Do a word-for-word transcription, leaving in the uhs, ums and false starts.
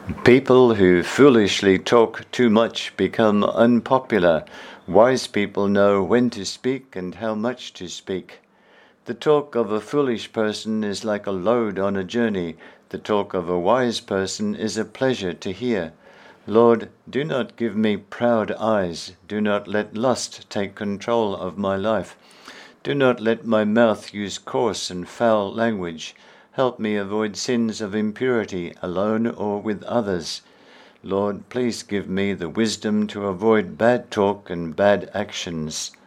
People who foolishly talk too much become unpopular. Wise people know when to speak and how much to speak. The talk of a foolish person is like a load on a journey. The talk of a wise person is a pleasure to hear. Lord, do not give me proud eyes. Do not let lust take control of my life. Do not let my mouth use coarse and foul language. Help me avoid sins of impurity, alone or with others. Lord, please give me the wisdom to avoid bad talk and bad actions.